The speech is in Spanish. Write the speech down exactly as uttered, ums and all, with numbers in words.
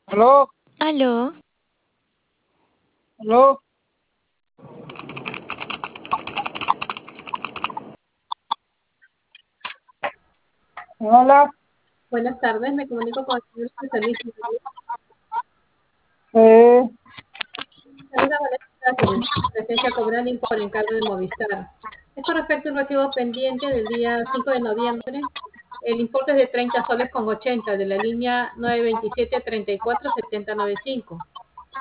¿Aló? Aló, ¿Aló? Hola. Buenas tardes, me comunico con el señor de servicio. Eh, Saluda Vanessa Cáceres, presencia cobrando por encargo de Movistar. Es con respecto a un recibo pendiente del día cinco de noviembre. El importe es de treinta soles con ochenta de la línea nueve dos siete, tres cuatro siete cero nueve cinco.